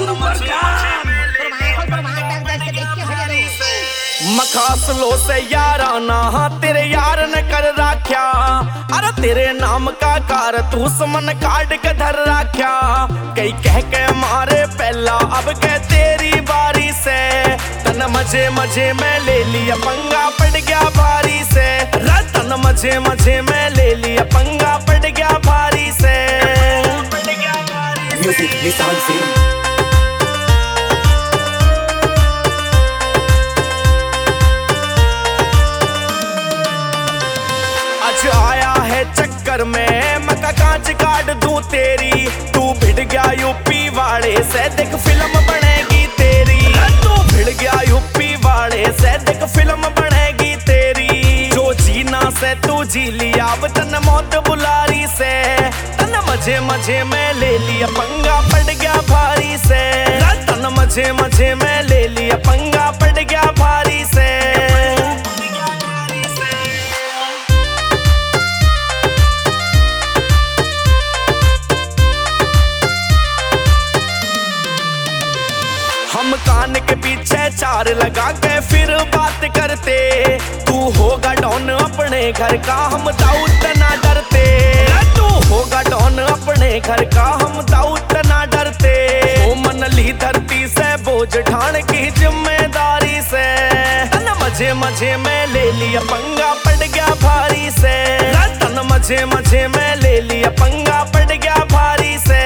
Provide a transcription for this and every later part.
मखासलो से याराना तेरे यार ने कर राख्या। अरे तेरे नाम का कार तू समन काट के धर राख्या। कई कह के मारे पहला अब के तेरी बारी से। तन मजे मजे में ले लिया पंगा पड़ गया भारी से। तन मजे मजे में ले लिया पंगा पड़ गया भारी से। म्यूजिक निशान सिंह। आया है चक्कर में मका कांच काट दूं तेरी। तू भिड़ गया यूपी वाले से देख फिल्म बनेगी तेरी। तू भिड़ गया यूपी वाले से देख फिल्म बनेगी तेरी। जो जीना से तू जी लिया अब तन मौत बुलारी से। तन मजे मजे में ले लिया पंगा पड़ गया भारी से। तन मजे मजे में ले लिया पंगा पड़ गया भारी से। हम कान के पीछे चार लगा के फिर बात करते। तू होगा डॉन अपने घर का हम दाऊद ना डरते। तू होगा डॉन अपने घर का हम दाऊद ना डरते। ओ मन ली धरती से बोझ ठान की जिम्मेदारी से। तन मजे मजे में ले लिया पंगा पड़ गया भारी से। तन मजे मजे में ले लिया पंगा पड़ गया भारी से।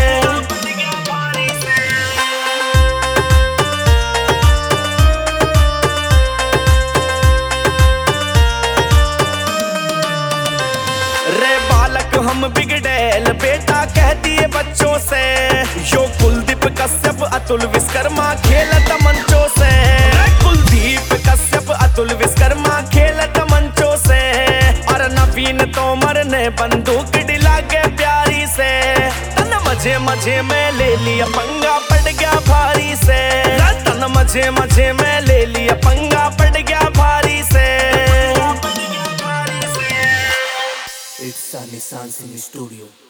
हम बिगड़ैल बेटा कह दिए बच्चों से। यो कुलदीप कश्यप अतुल विश्वकर्मा खेलत मंचों से। कुलदीप कश्यप अतुल विश्वकर्मा खेलत मंचों से। और नवीन तोमर ने बंदूक डिला के प्यारी से। तन मजे मजे में ले लिया पंगा पड़ गया भारी से। तन मजे मजे में ले लिया पंगा पड़ गया भारी से। It's Nissan Singh Studio.